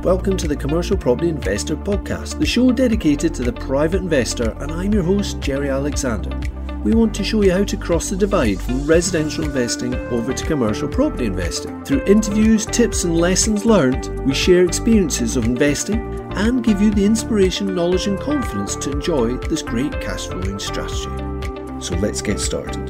Welcome to the Commercial Property Investor Podcast, the show dedicated to the private investor, and I'm your host, Jerry Alexander. We want to show you how to cross the divide from residential investing over to commercial property investing. Through interviews, tips and lessons learned, we share experiences of investing and give you the inspiration, knowledge and confidence to enjoy this great cash flowing strategy. So let's get started.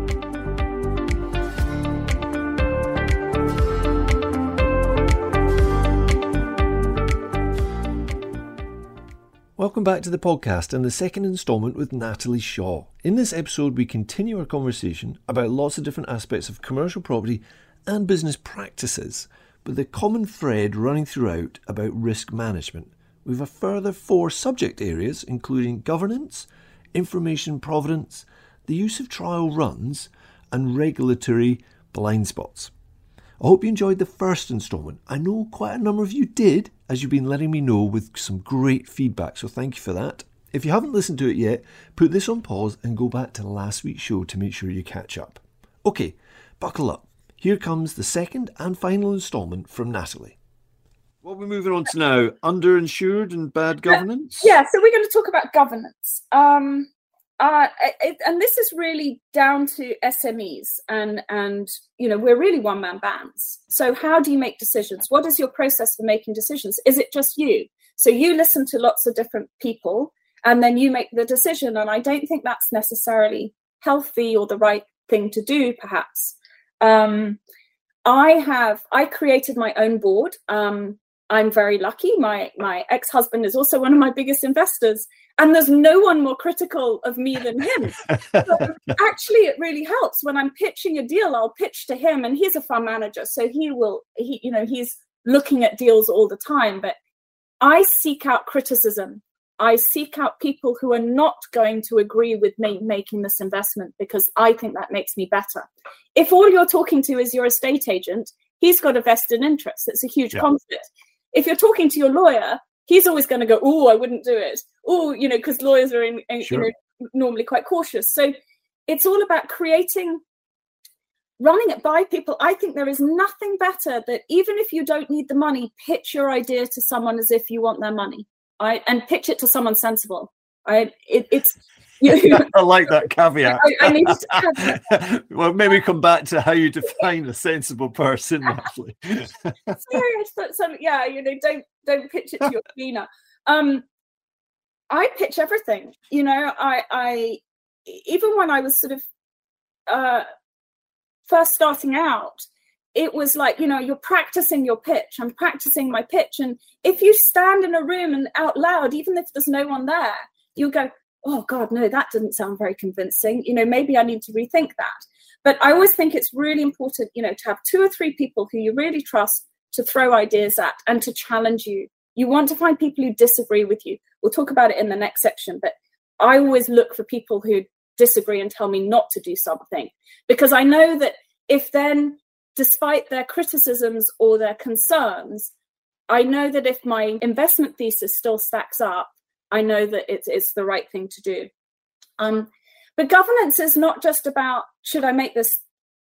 Welcome back to the podcast and the second instalment with Natalie Shaw. In this episode, we continue our conversation about lots of different aspects of commercial property and business practices, but the common thread running throughout about risk management. We have a further 4 subject areas, including governance, information provenance, the use of trial runs, and regulatory blind spots. I hope you enjoyed the first instalment. I know quite a number of you did, as you've been letting me know with some great feedback, so thank you for that. If you haven't listened to it yet, put this on pause and go back to last week's show to make sure you catch up. Okay, buckle up. Here comes the second and final instalment from Natalie. What we're moving on to now, underinsured and bad governance? Yeah, so we're going to talk about governance. And this is really down to SMEs and you know, we're really one-man bands. So how do you make decisions? What is your process for making decisions? Is it just you? So you listen to lots of different people and then you make the decision. And I don't think that's necessarily healthy or the right thing to do, perhaps. I created my own board. I'm very lucky. My ex-husband is also one of my biggest investors, and there's no one more critical of me than him. So actually, it really helps when I'm pitching a deal. I'll pitch to him, and he's a fund manager, so he's looking at deals all the time. But I seek out criticism. I seek out people who are not going to agree with me making this investment because I think that makes me better. If all you're talking to is your estate agent, he's got a vested interest. It's a huge conflict. If you're talking to your lawyer, he's always going to go, "Oh, I wouldn't do it." Oh, you know, because lawyers are normally quite cautious. So it's all about running it by people. I think there is nothing better that even if you don't need the money, pitch your idea to someone as if you want their money. And pitch it to someone sensible. It's I like that caveat. I need to add that. Well, maybe come back to how you define a sensible person, actually. So yeah, you know, don't pitch it to your cleaner. I pitch everything. You know, I even when I was sort of first starting out, it was like, you know, you're practicing your pitch. I'm practicing my pitch, and if you stand in a room and out loud, even if there's no one there, you'll go, "Oh God, no, that didn't sound very convincing. You know, maybe I need to rethink that." But I always think it's really important, you know, to have 2 or 3 people who you really trust to throw ideas at and to challenge you. You want to find people who disagree with you. We'll talk about it in the next section, but I always look for people who disagree and tell me not to do something, because I know that if then, despite their criticisms or their concerns, I know that if my investment thesis still stacks up, I know that it's the right thing to do. But governance is not just about should I make this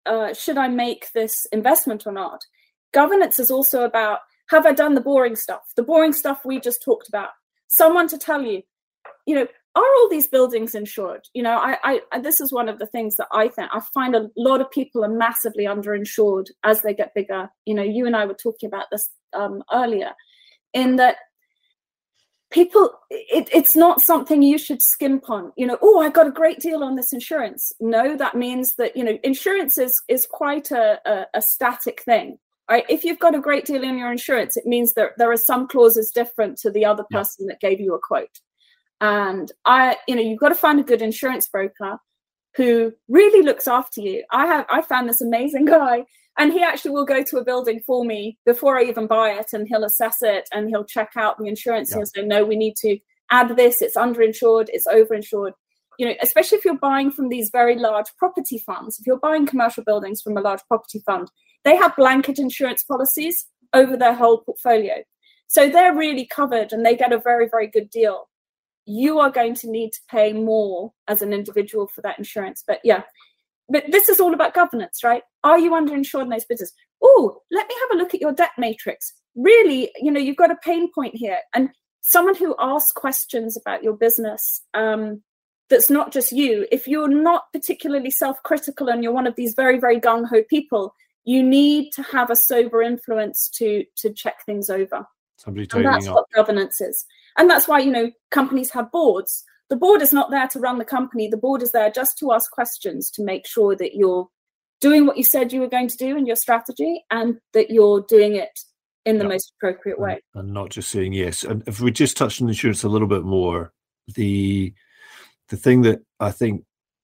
investment or not. Governance is also about, have I done the boring stuff? The boring stuff we just talked about. Someone to tell you, you know, are all these buildings insured? You know, I this is one of the things that I find a lot of people are massively underinsured as they get bigger. You know, you and I were talking about this earlier, in that people, it's not something you should skimp on. You know, "Oh, I got a great deal on this insurance." No, that means that, you know, insurance is quite a static thing. Right? If you've got a great deal in your insurance, it means that there are some clauses different to the other person that gave you a quote. And you've got to find a good insurance broker who really looks after you. I found this amazing guy, and he actually will go to a building for me before I even buy it, and he'll assess it and he'll check out the insurance. And he'll say, "No, we need to add this. It's underinsured. It's overinsured." You know, especially if you're buying from these very large property funds. If you're buying commercial buildings from a large property fund, they have blanket insurance policies over their whole portfolio. So they're really covered and they get a very, very good deal. You are going to need to pay more as an individual for that insurance. But this is all about governance, right? Are you underinsured in those businesses? Oh, let me have a look at your debt matrix. really, you've got a pain point here. And someone who asks questions about your business, that's not just you. If you're not particularly self-critical and you're one of these very, very gung-ho people, you need to have a sober influence to check things over. Somebody and that's up. What governance is. And that's why, companies have boards. The board is not there to run the company. The board is there just to ask questions, to make sure that you're doing what you said you were going to do in your strategy, and that you're doing it in the most appropriate way. And not just saying yes. And if we just touch on insurance a little bit more, the thing that I think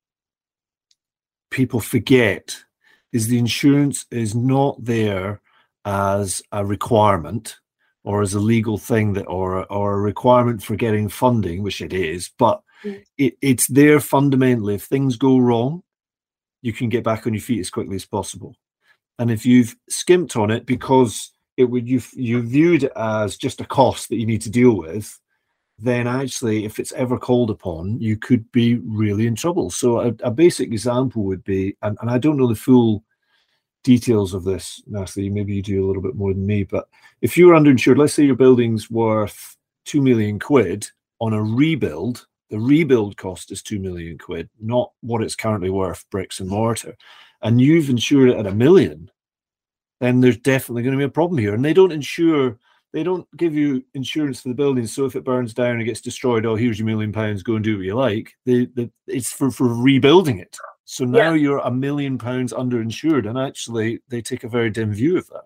people forget is the insurance is not there as a requirement or as a legal thing that or a requirement for getting funding, which it is, but it's there fundamentally. If things go wrong, you can get back on your feet as quickly as possible. And if you've skimped on it because you viewed it as just a cost that you need to deal with, then actually, if it's ever called upon, you could be really in trouble. So a basic example would be, and I don't know the full details of this, Natalie, maybe you do a little bit more than me, but if you were underinsured, let's say your building's worth 2 million quid on a rebuild, the rebuild cost is 2 million quid, not what it's currently worth, bricks and mortar, and you've insured it at 1 million, then there's definitely going to be a problem here. And they don't give you insurance for the building. So if it burns down and gets destroyed, oh, here's your £1 million, go and do what you like. It's for rebuilding it. So now you're £1 million underinsured, and actually they take a very dim view of that.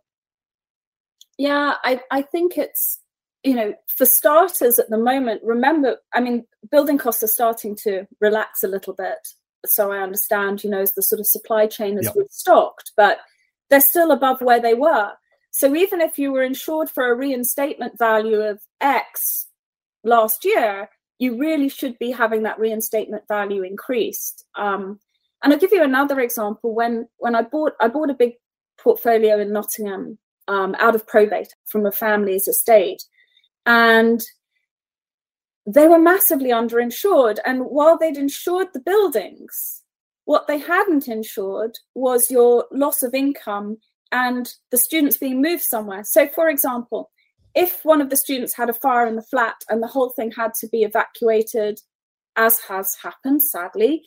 Yeah, I think it's, for starters at the moment, remember, building costs are starting to relax a little bit. So I understand, as the sort of supply chain has restocked, but they're still above where they were. So even if you were insured for a reinstatement value of X last year, you really should be having that reinstatement value increased. And I'll give you another example. When I bought a big portfolio in Nottingham out of probate from a family's estate, and they were massively underinsured. And while they'd insured the buildings, what they hadn't insured was your loss of income and the students being moved somewhere. So, for example, if one of the students had a fire in the flat and the whole thing had to be evacuated, as has happened, sadly,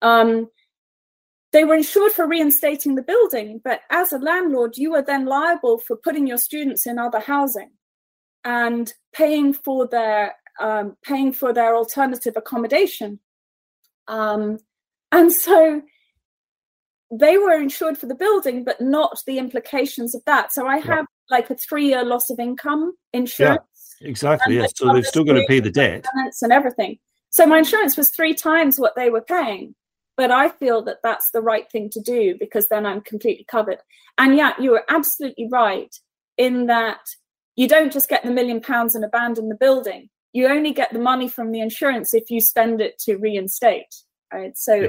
they were insured for reinstating the building. But as a landlord, you were then liable for putting your students in other housing and paying for their alternative accommodation. And so they were insured for the building, but not the implications of that. So I have like a 3-year loss of income insurance. Yeah, exactly. Yes. So they've still got to pay the debt and everything. So my insurance was 3 times what they were paying. But I feel that that's the right thing to do, because then I'm completely covered. And yeah, you are absolutely right in that you don't just get the £1 million and abandon the building. You only get the money from the insurance if you spend it to reinstate. Right. So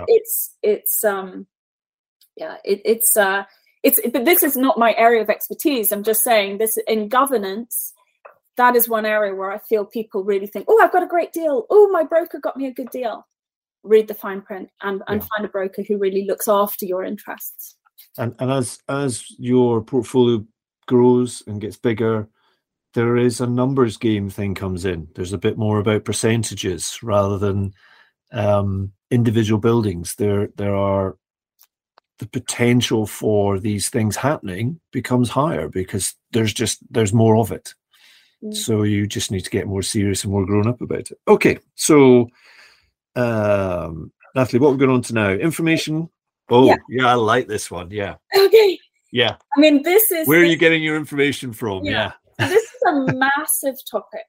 but this is not my area of expertise. I'm just saying this in governance. That is one area where I feel people really think, oh, I've got a great deal. Oh, my broker got me a good deal. Read the fine print and find a broker who really looks after your interests. And as your portfolio grows and gets bigger, there is a numbers game thing comes in. There's a bit more about percentages rather than individual buildings. There are the potential for these things happening becomes higher because there's more of it. So you just need to get more serious and more grown up about it. Okay, so Natalie, what we're going on to now? Information. Oh, yeah, I like this one. Yeah. Okay. Yeah. This is where are you getting your information from? Yeah. This is a massive topic.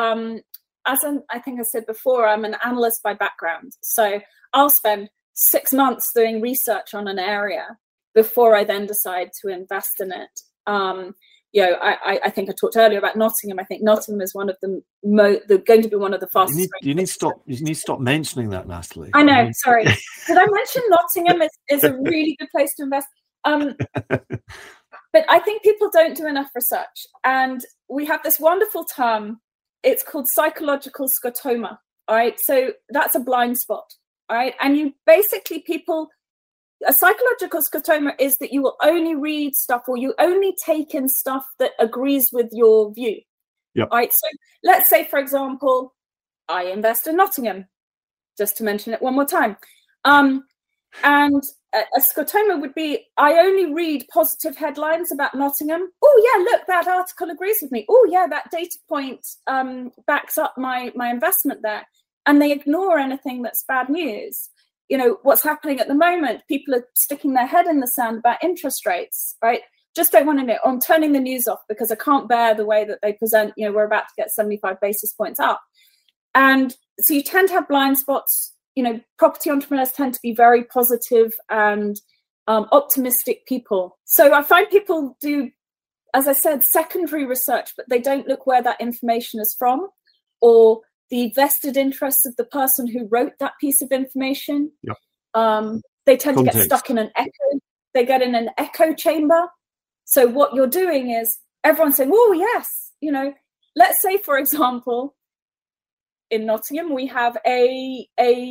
I think I said before, I'm an analyst by background. So I'll spend 6 months doing research on an area before I then decide to invest in it. I think I talked earlier about Nottingham. I think Nottingham is one of going to be one of the fastest. You need to stop mentioning that, Natalie. I know. Sorry. Did I mention Nottingham is a really good place to invest? But I think people don't do enough research, and we have this wonderful term. It's called psychological scotoma. All right, so that's a blind spot. All right, and you basically people a psychological scotoma is that you will only read stuff, or you only take in stuff that agrees with your view. Yep. Right. So let's say, for example, I invest in Nottingham, just to mention it one more time. And a scotoma would be, I only read positive headlines about Nottingham. Oh, yeah, look, that article agrees with me. Oh, yeah, that data point backs up my investment there. And they ignore anything that's bad news. You know, what's happening at the moment, people are sticking their head in the sand about interest rates, right? Just don't want to know. I'm turning the news off because I can't bear the way that they present, you know, we're about to get 75 basis points up. And so you tend to have blind spots. You know, property entrepreneurs tend to be very positive and optimistic people. So I find people do, as I said, secondary research, but they don't look where that information is from, or the vested interests of the person who wrote that piece of information. Yep. They tend Context. to get stuck in an echo. They get in an echo chamber. So what you're doing is everyone's saying, oh, yes, you know, let's say, for example, in Nottingham, we have a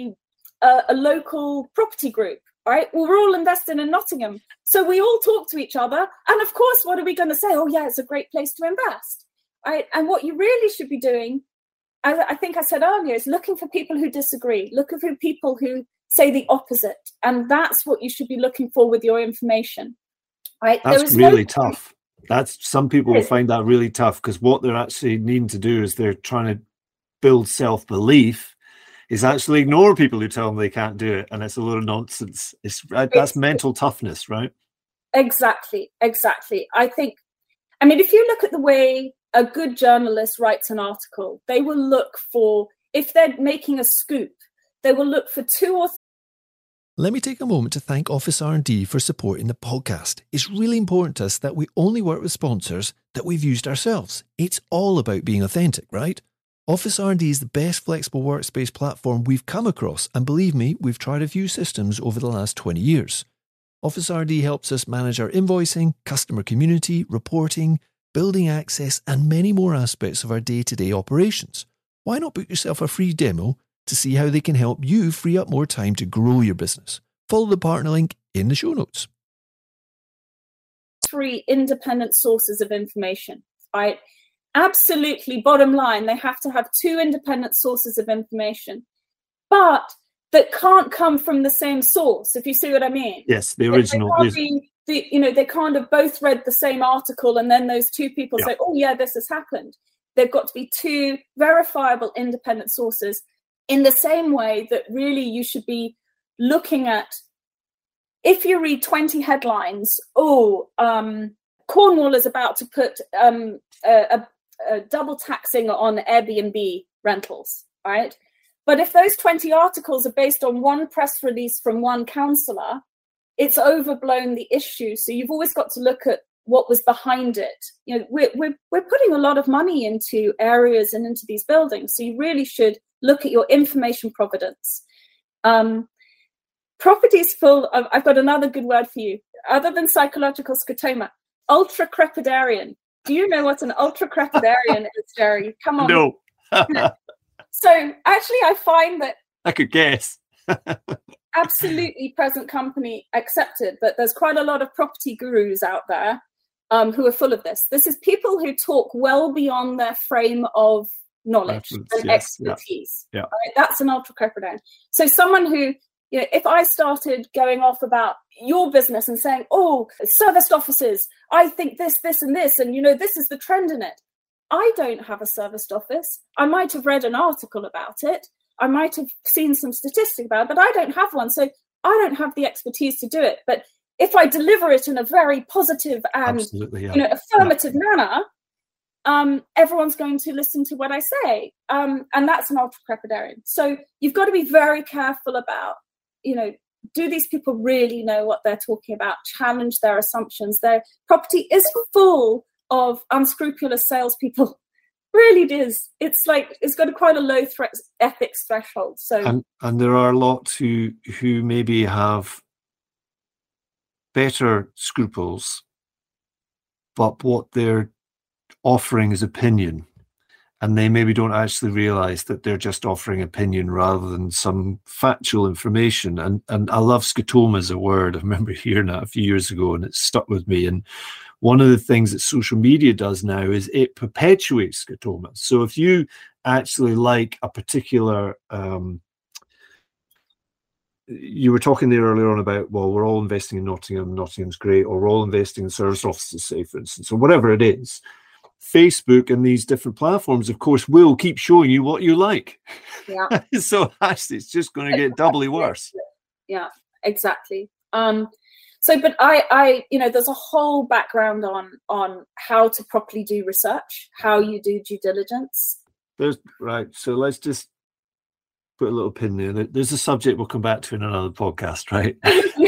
local property group, right? Well, we're all invested in Nottingham. So we all talk to each other. And of course, what are we going to say? Oh, yeah, it's a great place to invest, right? And what you really should be doing, I think I said earlier, is looking for people who disagree, looking for people who say the opposite. And that's what you should be looking for with your information, right? That's really tough. Some people will find that really tough, because what they're actually needing to do is they're trying to build self-belief is actually ignore people who tell them they can't do it, and it's a load of nonsense. That's mental toughness, right? Exactly. I mean, if you look at the way a good journalist writes an article, they will look for, if they're making a scoop, they will look for 2 or 3. Let me take a moment to thank Office R&D for supporting the podcast. It's really important to us that we only work with sponsors that we've used ourselves. It's all about being authentic, right? Office R&D is the best flexible workspace platform we've come across, and believe me, we've tried a few systems over the last 20 years. Office R&D helps us manage our invoicing, customer community, reporting, building access, and many more aspects of our day-to-day operations. Why not book yourself a free demo to see how they can help you free up more time to grow your business? Follow the partner link in the show notes. 3 independent sources of information, right? Absolutely, bottom line, they have to have 2 independent sources of information, but that can't come from the same source, if you see what I mean. Yes, the original. They can't have both read the same article and then those 2 people say, oh, yeah, this has happened. They've got to be 2 verifiable independent sources, in the same way that really you should be looking at, if you read 20 headlines, Cornwall is about to put a double taxing on Airbnb rentals, right? But if those 20 articles are based on one press release from one councillor, it's overblown the issue. So you've always got to look at what was behind it. You know, we're putting a lot of money into areas and into these buildings, so you really should look at your information provenance. Properties full of, I've got another good word for you, other than psychological scotoma, ultra-crepidarian. Do you know what an ultra-crepidarian is, Jerry? Come on. No. So actually, I find that I could guess. Absolutely, present company accepted, but there's quite a lot of property gurus out there who are full of this. This is people who talk well beyond their frame of knowledge and expertise. Yeah. Right? That's an ultra-crepidarian. So someone who, you know, if I started going off about your business and saying, oh, serviced offices, I think this, and this, and, you know, this is the trend in it. I don't have a serviced office. I might have read an article about it. I might have seen some statistic about it, but I don't have one. So I don't have the expertise to do it. But if I deliver it in a very positive and affirmative manner, everyone's going to listen to what I say. And that's an ultra-crepidarian. So you've got to be very careful about, you know, do these people really know what they're talking about? Challenge their assumptions. Their property is full of unscrupulous salespeople. Really, it is. It's like it's got quite a low ethics threshold. So and there are lots who maybe have better scruples, but what they're offering is opinion, and they maybe don't actually realize that they're just offering opinion rather than some factual information. And I love scotoma as a word. I remember hearing that a few years ago, and it stuck with me. And one of the things that social media does now is it perpetuates scotoma. So if you actually like a particular, you were talking there earlier on about, well, we're all investing in Nottingham, Nottingham's great, or we're all investing in service offices, say, for instance, or whatever it is. Facebook and these different platforms, of course, will keep showing you what you like. Yeah. So actually, it's just going to get doubly worse. Yeah, exactly. But I, there's a whole background on how to properly do research, how you do due diligence. Right. So let's just put a little pin there. There's a subject we'll come back to in another podcast, right?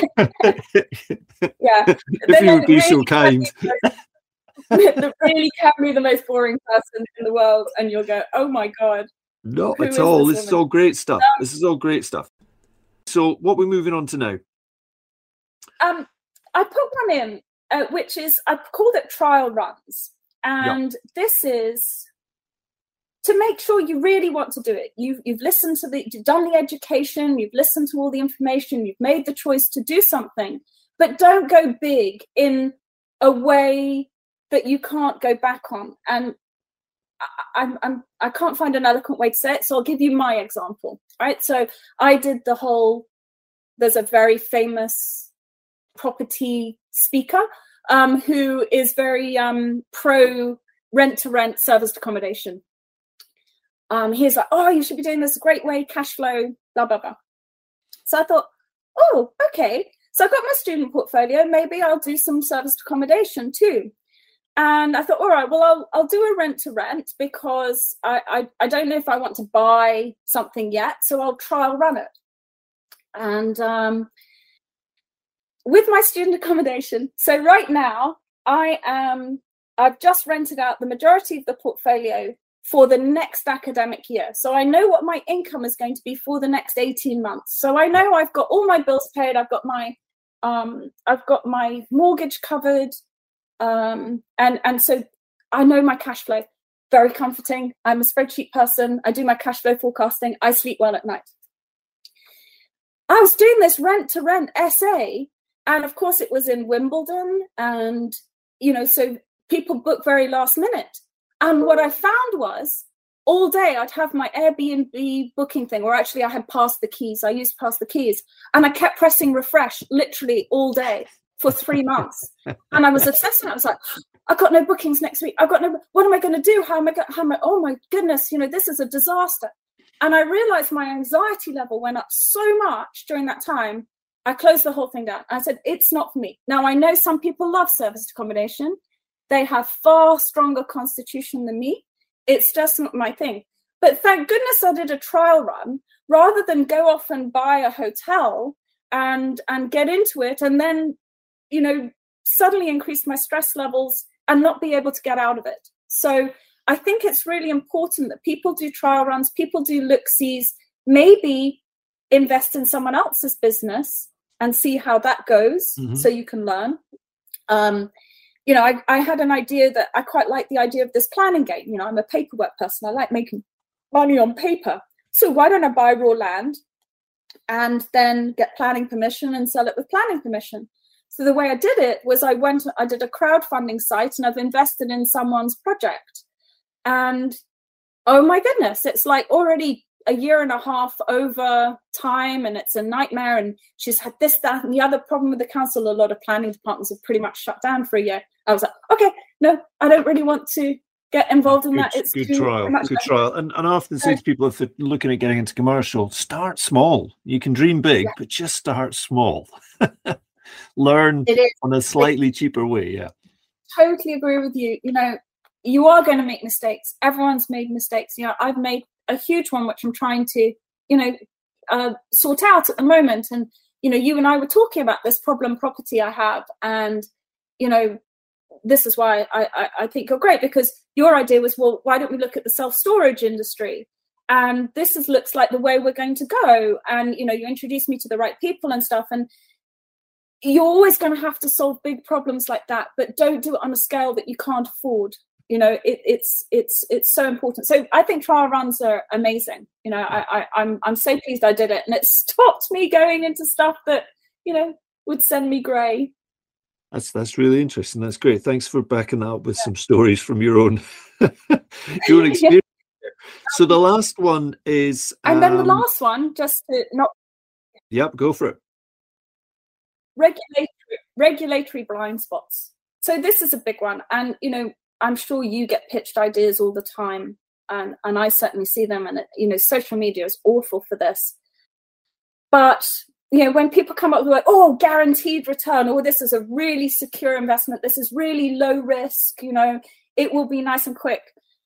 Yeah. If you would be so kind. That really can be the most boring person in the world, and you'll go, oh my God. Not at all. This is all great stuff. This is all great stuff. So what we're moving on to now? I put one in, which is, I've called it trial runs. And This is to make sure you really want to do it. You've listened to you've done the education, you've listened to all the information, you've made the choice to do something, but don't go big in a way that you can't go back on. And I can't find an eloquent way to say it, so I'll give you my example. Right? So I did there's a very famous property speaker who is very pro rent-to-rent serviced accommodation. He's like, oh, you should be doing this a great way, cash flow, blah, blah, blah. So I thought, oh, okay. So I've got my student portfolio. Maybe I'll do some serviced accommodation too. And I thought, all right, well, I'll do a rent-to-rent because I don't know if I want to buy something yet, so I'll trial run it. And with my student accommodation, so right now I've just rented out the majority of the portfolio for the next academic year. So I know what my income is going to be for the next 18 months. So I know I've got all my bills paid. I've got my mortgage covered. And so I know my cash flow. Very comforting. I'm a spreadsheet person. I do my cash flow forecasting. I sleep well at night. I was doing this rent-to-rent essay, and of course it was in Wimbledon, and so people book very last minute. And what I found was all day I'd have my Airbnb booking thing, or actually I had passed the keys. I used Pass the Keys, and I kept pressing refresh literally all day for 3 months. And I was obsessed, and I was like, I've got no bookings next week. What am I going to do? Oh my goodness, this is a disaster. And I realized my anxiety level went up so much during that time. I closed the whole thing down. I said, it's not for me. Now, I know some people love serviced accommodation. They have far stronger constitution than me. It's just not my thing. But thank goodness I did a trial run rather than go off and buy a hotel and get into it and then, suddenly increase my stress levels and not be able to get out of it. So I think it's really important that people do trial runs, people do look-sees, maybe invest in someone else's business and see how that goes, so you can learn. I had an idea that I quite like the idea of this planning game. I'm a paperwork person. I like making money on paper. So why don't I buy raw land and then get planning permission and sell it with planning permission? So the way I did it was I did a crowdfunding site, and I've invested in someone's project. And oh my goodness, it's like already a year and a half over time, and it's a nightmare. And she's had this, that, and the other problem with the council. A lot of planning departments have pretty much shut down for a year. I was like, okay, no, I don't really want to get involved in that. It's good trial. And I often say to people, if they're looking at getting into commercial, start small. You can dream big, but just start small. Learn on a slightly cheaper way. Yeah, totally agree with you. You are going to make mistakes. Everyone's made mistakes. I've made a huge one, which I'm trying to, sort out at the moment. And, you and I were talking about this problem property I have. And, this is why I think you're great, because your idea was, well, why don't we look at the self-storage industry? And this looks like the way we're going to go. And, you introduced me to the right people and stuff. And you're always going to have to solve big problems like that, but don't do it on a scale that you can't afford. It's so important. So I think trial runs are amazing. I'm so pleased I did it, and it stopped me going into stuff that would send me grey. That's really interesting. That's great. Thanks for backing that up with some stories from your own your own experience. So the last one is, and then the last one, just to not. Yep, go for it. Regulatory blind spots. So this is a big one, and I'm sure you get pitched ideas all the time, and I certainly see them. And social media is awful for this. But when people come up with like, oh, guaranteed return, or this is a really secure investment, this is really low risk, it will be nice and quick.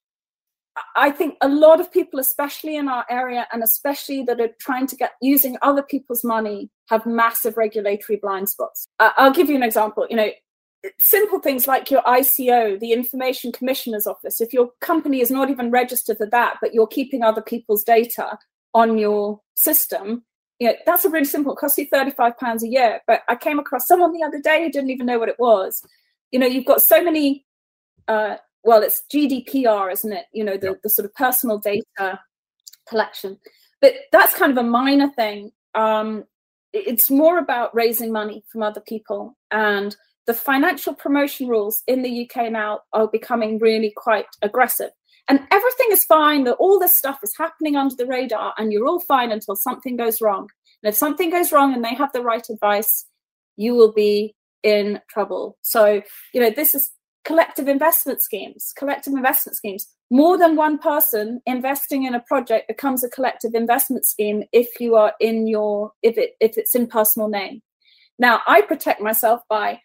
I think a lot of people, especially in our area, and especially that are trying to using other people's money, have massive regulatory blind spots. I'll give you an example. Simple things like your ICO, the Information Commissioner's Office. If your company is not even registered for that, but you're keeping other people's data on your system, that's a really simple. It costs you £35 a year. But I came across someone the other day who didn't even know what it was. You've got so many. It's GDPR, isn't it? The sort of personal data collection. But that's kind of a minor thing. It's more about raising money from other people. And the financial promotion rules in the UK now are becoming really quite aggressive. And everything is fine, that all this stuff is happening under the radar, and you're all fine until something goes wrong. And if something goes wrong and they have the right advice, you will be in trouble. So, this is collective investment schemes. More than one person investing in a project becomes a collective investment scheme if it's in personal name. Now, I protect myself by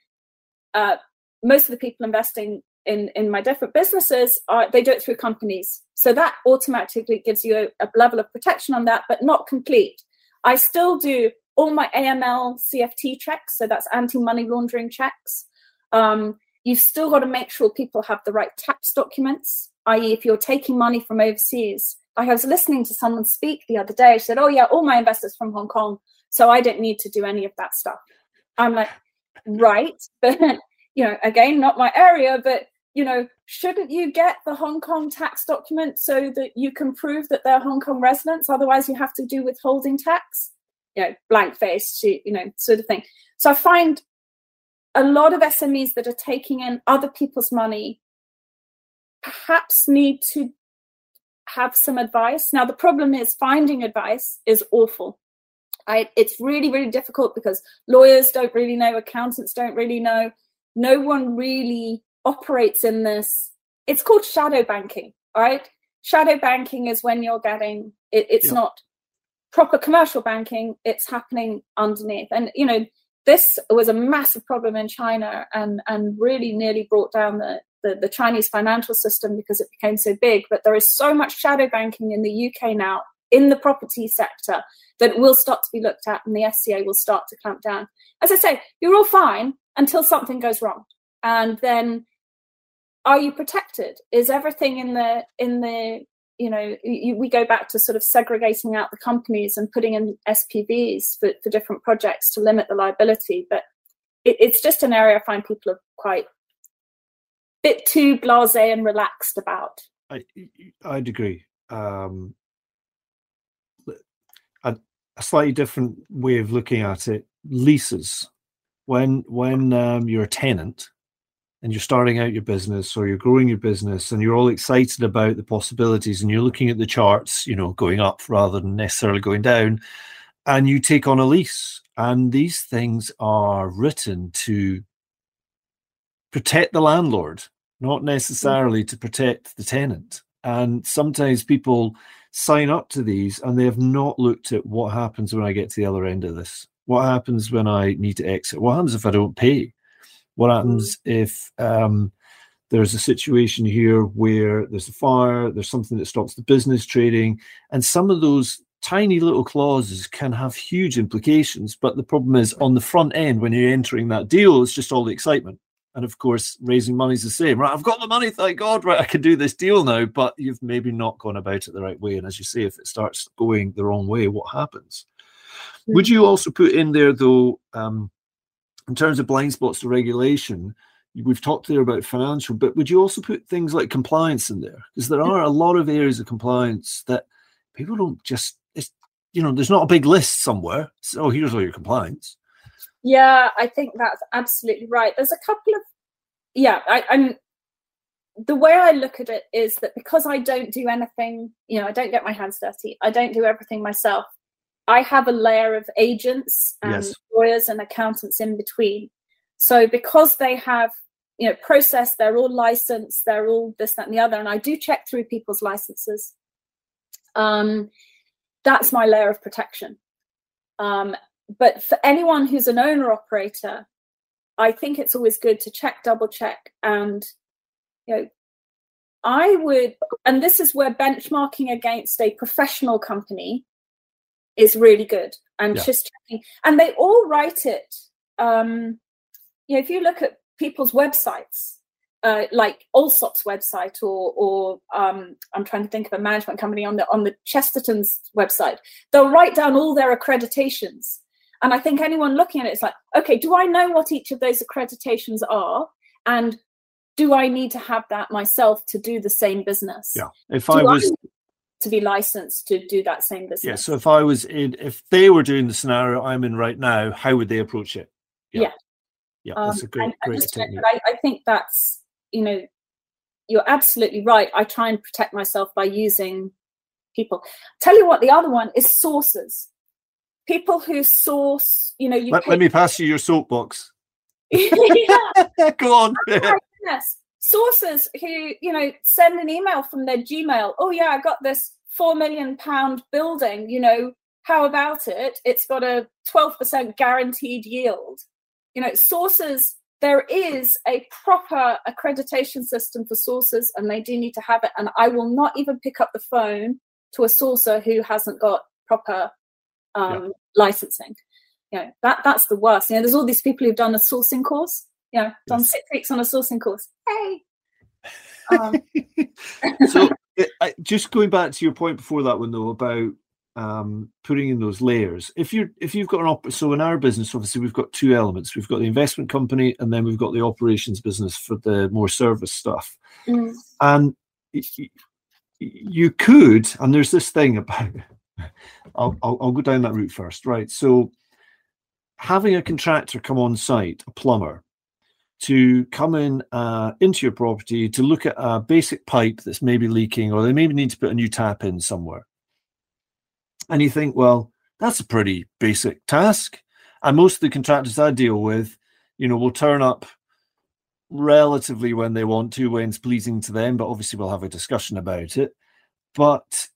most of the people investing in my different businesses, they do it through companies. So that automatically gives you a level of protection on that, but not complete. I still do all my AML CFT checks, so that's anti-money laundering checks. You've still got to make sure people have the right tax documents, i.e. if you're taking money from overseas. I was listening to someone speak the other day. She said, oh yeah, all my investors from Hong Kong, so I don't need to do any of that stuff. I'm like, right, but again, not my area, but shouldn't you get the Hong Kong tax document so that you can prove that they're Hong Kong residents? Otherwise you have to do withholding tax, blank face, sort of thing. So I find a lot of SMEs that are taking in other people's money perhaps need to have some advice. Now, the problem is finding advice is awful. It's really, really difficult because lawyers don't really know, accountants don't really know. No one really operates in this. It's called shadow banking, right? Shadow banking is when you're getting, it's not proper commercial banking, it's happening underneath. And, this was a massive problem in China and really nearly brought down the Chinese financial system because it became so big. But there is so much shadow banking in the UK now in the property sector that will start to be looked at, and the FCA will start to clamp down. As I say, you're all fine until something goes wrong. And then are you protected? Is everything in the we go back to sort of segregating out the companies and putting in SPVs for different projects to limit the liability. But it's just an area I find people are quite a bit too blasé and relaxed about. I'd agree. A slightly different way of looking at it, leases. When you're a tenant and you're starting out your business or you're growing your business and you're all excited about the possibilities and you're looking at the charts, going up rather than necessarily going down, and you take on a lease. And these things are written to protect the landlord, not necessarily to protect the tenant. And sometimes people sign up to these and they have not looked at what happens when I get to the other end of this. What happens when I need to exit? What happens if I don't pay? What happens if there's a situation here where there's a fire, there's something that stops the business trading, and some of those tiny little clauses can have huge implications. But the problem is on the front end, when you're entering that deal, it's just all the excitement. And of course, raising money is the same, right? I've got the money, thank God, right? I can do this deal now, but you've maybe not gone about it the right way. And as you say, if it starts going the wrong way, what happens? Would you also put in there, though, in terms of blind spots to regulation, we've talked there about financial, but would you also put things like compliance in there? Because there are a lot of areas of compliance that people don't just, there's not a big list somewhere. So here's all your compliance. Yeah, I think that's absolutely right. There's a couple of, I'm the way I look at it is that because I don't do anything, I don't get my hands dirty. I don't do everything myself. I have a layer of agents and lawyers and accountants in between. So because they have, process, they're all licensed, they're all this, that, and the other, and I do check through people's licenses. That's my layer of protection. But for anyone who's an owner operator, I think it's always good to double check. And, I would, and this is where benchmarking against a professional company is really good. And just checking, and they all write it. If you look at people's websites, like Allsop's website, or I'm trying to think of a management company on the Chesterton's website, they'll write down all their accreditations. And I think anyone looking at it is like, okay, do I know what each of those accreditations are? And do I need to have that myself to do the same business? Yeah. If I was to be licensed to do that same business. Yeah. So if they were doing the scenario I'm in right now, how would they approach it? Yeah. Yeah. That's a great technique. I think that's, you're absolutely right. I try and protect myself by using people. Tell you what, the other one is sources. People who source, let me pass you your soapbox. Yeah. Go on. Yes. Sources who, send an email from their Gmail. Oh yeah, I got this £4 million building, how about it? It's got a 12% guaranteed yield. Sources, there is a proper accreditation system for sources, and they do need to have it. And I will not even pick up the phone to a sourcer who hasn't got proper licensing. That's the worst. There's all these people who've done a sourcing course, done 6 weeks on a sourcing course. Hey. So just going back to your point before that one though, about putting in those layers. If you've got so in our business, obviously we've got two elements. We've got the investment company, and then we've got the operations business for the more service stuff. And you could, and there's this thing about, I'll go down that route first, right? So having a contractor come on site, a plumber, to come in into your property to look at a basic pipe that's maybe leaking, or they maybe need to put a new tap in somewhere. And you think, well, that's a pretty basic task. And most of the contractors I deal with, will turn up relatively when they want to, when it's pleasing to them, but obviously we'll have a discussion about it. But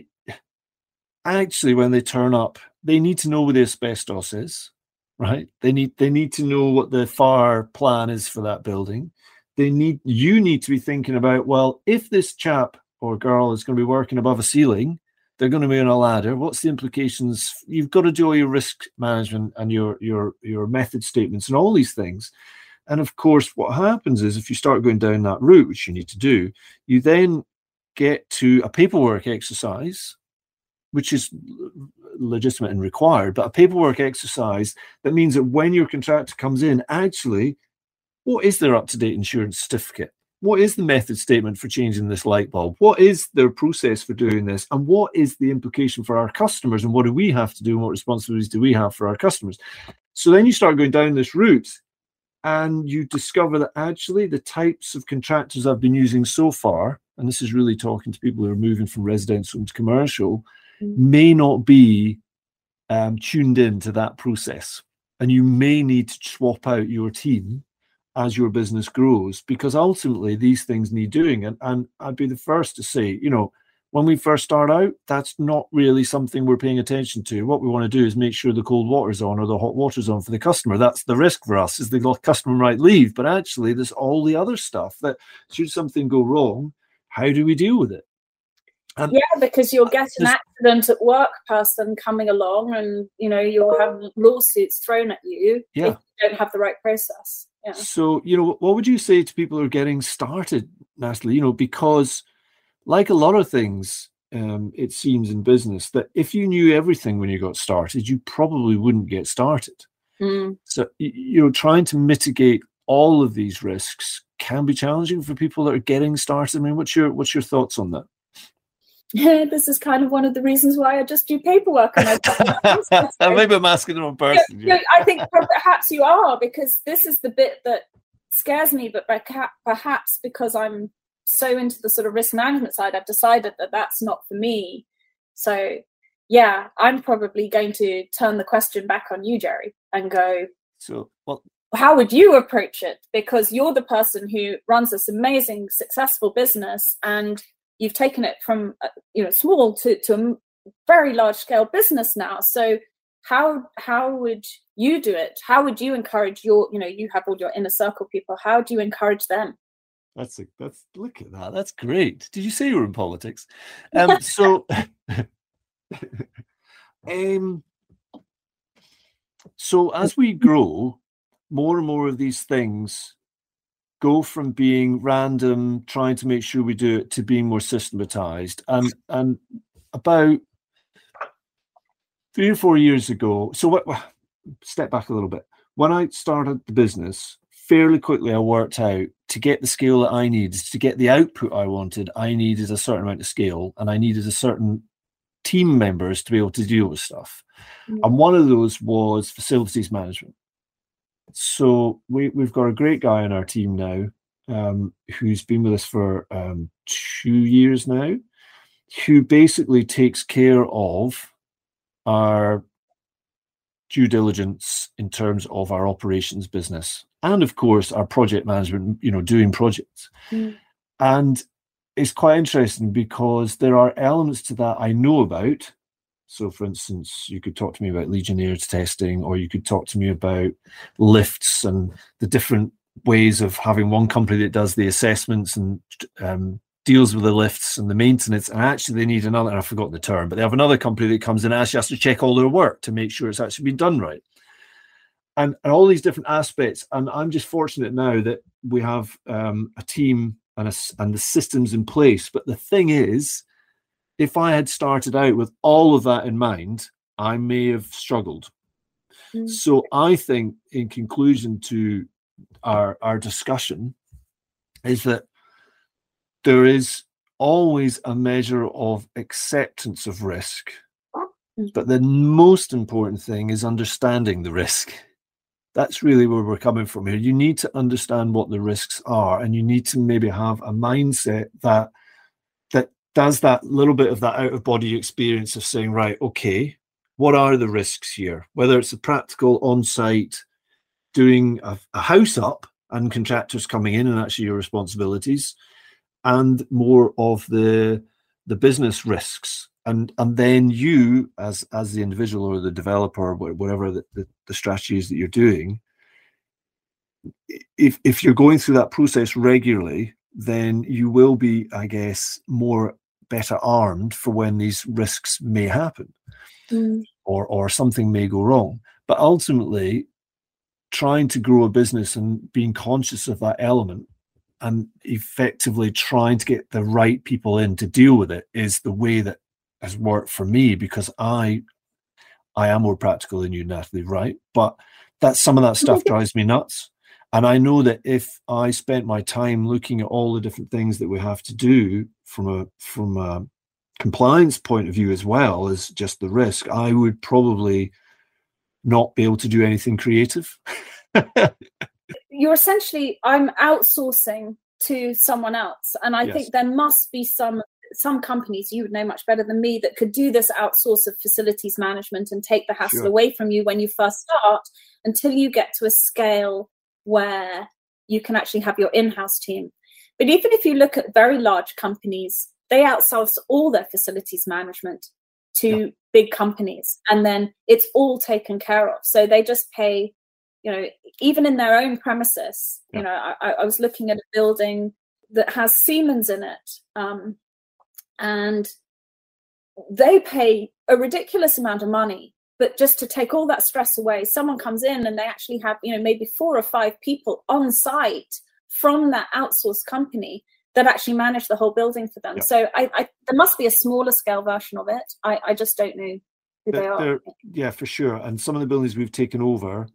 actually, when they turn up, they need to know where the asbestos is, right? They need to know what the fire plan is for that building. You need to be thinking about, well, if this chap or girl is going to be working above a ceiling, they're going to be on a ladder. What's the implications? You've got to do all your risk management and your method statements and all these things. And of course, what happens is if you start going down that route, which you need to do, you then get to a paperwork exercise, which is legitimate and required, but a paperwork exercise that means that when your contractor comes in, actually, what is their up-to-date insurance certificate? What is the method statement for changing this light bulb? What is their process for doing this? And what is the implication for our customers? And what do we have to do? And what responsibilities do we have for our customers? So then you start going down this route, and you discover that actually the types of contractors I've been using so far, and this is really talking to people who are moving from residential into commercial, may not be tuned into that process. And you may need to swap out your team as your business grows, because ultimately these things need doing. And I'd be the first to say, when we first start out, that's not really something we're paying attention to. What we want to do is make sure the cold water's on or the hot water's on for the customer. That's the risk for us, is the customer might leave. But actually, there's all the other stuff that, should something go wrong, how do we deal with it? And because you'll get an accident at work person coming along, and you'll have lawsuits thrown at you if you don't have the right process. Yeah. So, what would you say to people who are getting started, Natalie? Because like a lot of things, it seems in business that if you knew everything when you got started, you probably wouldn't get started. So, trying to mitigate all of these risks can be challenging for people that are getting started. I mean, what's your thoughts on that? Yeah, this is kind of one of the reasons why I just do paperwork. And maybe I'm asking the wrong person. Yeah, I think perhaps you are, because this is the bit that scares me, but perhaps because I'm so into the sort of risk management side, I've decided that that's not for me. So yeah, I'm probably going to turn the question back on you, Jerry, and go, so, well, how would you approach it? Because you're the person who runs this amazing, successful business, and you've taken it from small to a very large scale business now. So how would you do it? How would you encourage you have all your inner circle people. How do you encourage them? That's look at that. That's great. Did you say you were in politics? So as we grow, more and more of these things go from being random, trying to make sure we do it, to being more systematized. And about 3 or 4 years ago, step back a little bit. When I started the business, fairly quickly I worked out, to get the scale that I needed, to get the output I wanted, I needed a certain amount of scale, and I needed a certain team members to be able to deal with stuff. And one of those was facilities management. So we've got a great guy on our team now, who's been with us for 2 years now, who basically takes care of our due diligence in terms of our operations business, and of course our project management, doing projects. And it's quite interesting because there are elements to that I know about. So, for instance, you could talk to me about Legionnaires testing, or you could talk to me about lifts and the different ways of having one company that does the assessments and deals with the lifts and the maintenance. And actually they need another, and I've forgotten the term, but they have another company that comes in and actually has to check all their work to make sure it's actually been done right. And all these different aspects. And I'm just fortunate now that we have a team and the systems in place. But the thing is, if I had started out with all of that in mind, I may have struggled. So I think, in conclusion to our discussion, is that there is always a measure of acceptance of risk. But the most important thing is understanding the risk. That's really where we're coming from here. You need to understand what the risks are, and you need to maybe have a mindset that does that little bit of that out-of-body experience of saying, right, okay, what are the risks here? Whether it's a practical on-site, doing a house up and contractors coming in and actually your responsibilities, and more of the business risks. And then you, as the individual or the developer, or whatever the strategy is that you're doing, if you're going through that process regularly, then you will be, I guess, better armed for when these risks may happen, or something may go wrong. But ultimately, trying to grow a business and being conscious of that element and effectively trying to get the right people in to deal with it is the way that has worked for me, because I am more practical than you, Natalie, right? But some of that stuff drives me nuts. And I know that if I spent my time looking at all the different things that we have to do from a compliance point of view, as well as just the risk, I would probably not be able to do anything creative. You're essentially, I'm outsourcing to someone else. And I think there must be some companies, you would know much better than me, that could do this outsource of facilities management and take the hassle away from you when you first start, until you get to a scale where you can actually have your in-house team. But even if you look at very large companies, they outsource all their facilities management to big companies, and then it's all taken care of. So they just pay, even in their own premises. I was looking at a building that has Siemens in it, and they pay a ridiculous amount of money. But just to take all that stress away, someone comes in and they actually have, maybe 4 or 5 people on site from that outsourced company that actually manage the whole building for them. So there must be a smaller scale version of it. I just don't know who they are. Yeah, for sure. And some of the buildings we've taken over,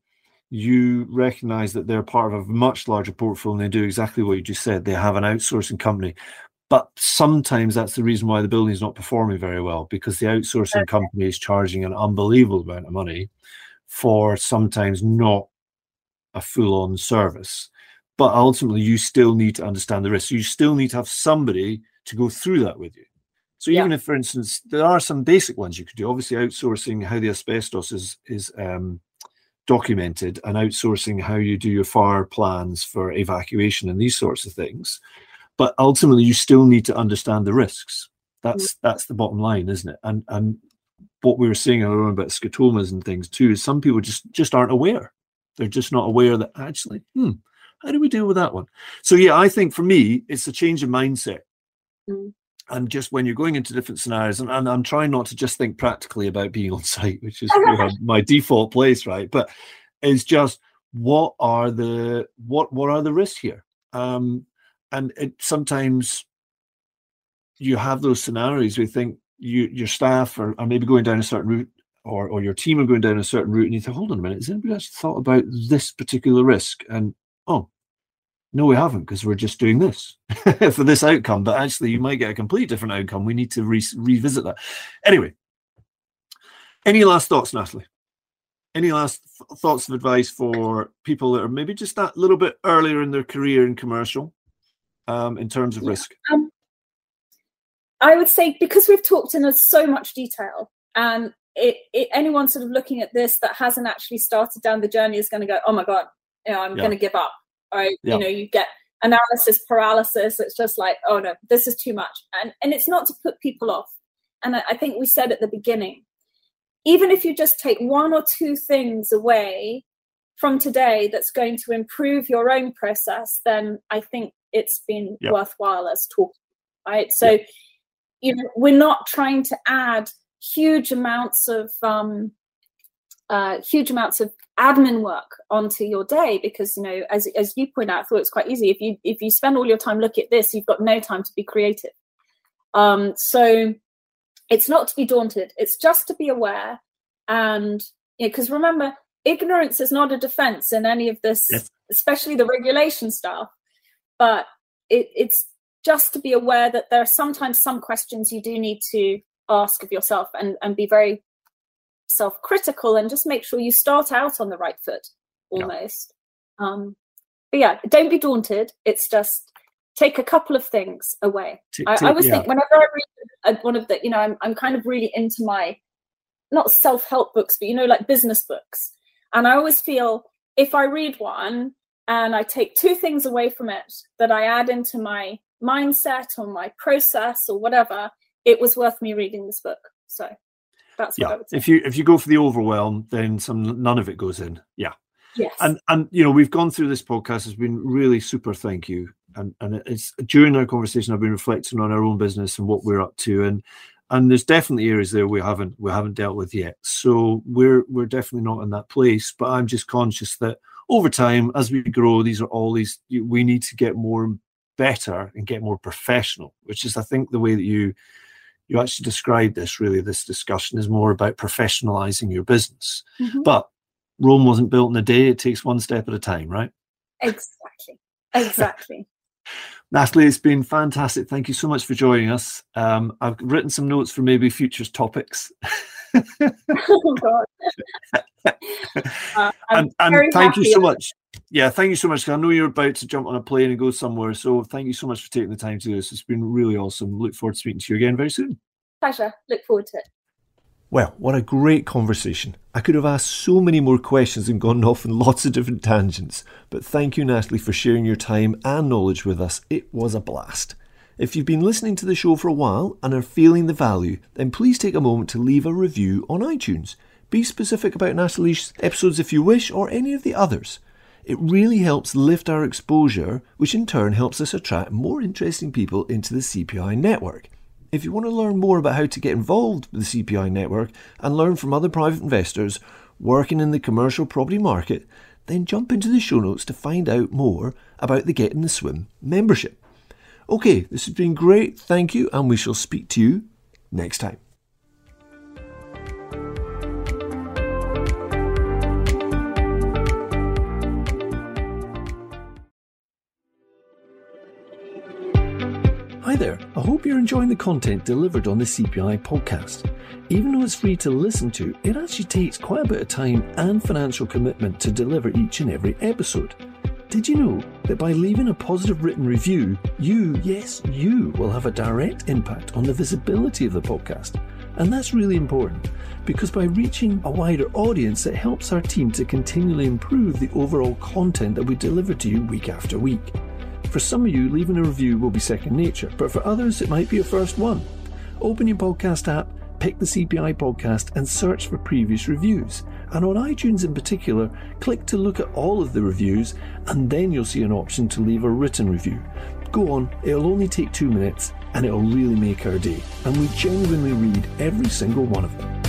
you recognize that they're part of a much larger portfolio and they do exactly what you just said. They have an outsourcing company. But sometimes that's the reason why the building is not performing very well, because the outsourcing company is charging an unbelievable amount of money for sometimes not a full-on service. But ultimately, you still need to understand the risks. You still need to have somebody to go through that with you. So even if, for instance, there are some basic ones you could do, obviously outsourcing how the asbestos is documented and outsourcing how you do your fire plans for evacuation and these sorts of things. But ultimately, you still need to understand the risks. That's the bottom line, isn't it? And what we were saying earlier about scotomas and things too is some people just aren't aware. They're just not aware that actually, how do we deal with that one? So yeah, I think for me, it's a change of mindset. And just when you're going into different scenarios, and I'm trying not to just think practically about being on site, which is my default place, right? But it's just what are the risks here? And sometimes you have those scenarios where you think your staff are maybe going down a certain route, or your team are going down a certain route, and you think, hold on a minute, has anybody actually thought about this particular risk? And no, we haven't, because we're just doing this for this outcome. But actually, you might get a complete different outcome. We need to revisit that. Anyway, any last thoughts, Natalie? Any last thoughts of advice for people that are maybe just that little bit earlier in their career in commercial, in terms of risk? I would say, because we've talked in so much detail, and anyone sort of looking at this that hasn't actually started down the journey is going to go, oh my God, I'm going to give up. Right? You know, you get analysis paralysis. It's just like, oh no, this is too much. And it's not to put people off. And I think we said at the beginning, even if you just take one or two things away from today that's going to improve your own process, then I think it's been worthwhile as talking, right? So, you know, we're not trying to add huge amounts of admin work onto your day, because, you know, as you point out, I thought it's quite easy. If you spend all your time looking at this, you've got no time to be creative. So it's not to be daunted. It's just to be aware. And because remember, ignorance is not a defense in any of this, especially the regulation stuff. But it's just to be aware that there are sometimes some questions you do need to ask of yourself, and be very self-critical, and just make sure you start out on the right foot almost. But yeah, don't be daunted. It's just take a couple of things away. I always think whenever I read one of the, you know, I'm kind of really into my, not self-help books, but, you know, like business books. And I always feel if I read one and I take two things away from it that I add into my mindset or my process or whatever, it was worth me reading this book. So that's what I would say. If you go for the overwhelm, then none of it goes in. Yeah. Yes. And you know, we've gone through this podcast. It's been really super. Thank you. And it's during our conversation, I've been reflecting on our own business and what we're up to, and there's definitely areas there we haven't dealt with yet. So we're definitely not in that place. But I'm just conscious that over time, as we grow, we need to get more better and get more professional, which is, I think, the way that you actually described this. Really, this discussion is more about professionalizing your business. Mm-hmm. But Rome wasn't built in a day. It takes one step at a time, right? Exactly. Natalie, it's been fantastic. Thank you so much for joining us. I've written some notes for maybe future topics. Oh God. And thank you so much. Yeah, thank you so much. I know you're about to jump on a plane and go somewhere. So thank you so much for taking the time to do this. It's been really awesome. Look forward to speaking to you again very soon. Pleasure. Look forward to it. Well, what a great conversation. I could have asked so many more questions and gone off in lots of different tangents, but thank you, Natalie, for sharing your time and knowledge with us. It was a blast. If you've been listening to the show for a while and are feeling the value, then please take a moment to leave a review on iTunes. Be specific about Natalie's episodes if you wish, or any of the others. It really helps lift our exposure, which in turn helps us attract more interesting people into the CPI network. If you want to learn more about how to get involved with the CPI network and learn from other private investors working in the commercial property market, then jump into the show notes to find out more about the Get in the Swim membership. Okay, this has been great. Thank you, and we shall speak to you next time. there, I hope you're enjoying the content delivered on the CPI podcast. Even though it's free to listen to, it actually takes quite a bit of time and financial commitment to deliver each and every episode. Did you know that by leaving a positive written review, you will have a direct impact on the visibility of the podcast? And that's really important, because by reaching a wider audience, it helps our team to continually improve the overall content that we deliver to you week after week. For some of you, leaving a review will be second nature, but for others, it might be your first one. Open your podcast app, pick the CPI podcast and search for previous reviews. And on iTunes in particular, click to look at all of the reviews, and then you'll see an option to leave a written review. Go on, it'll only take 2 minutes and it'll really make our day. And we genuinely read every single one of them.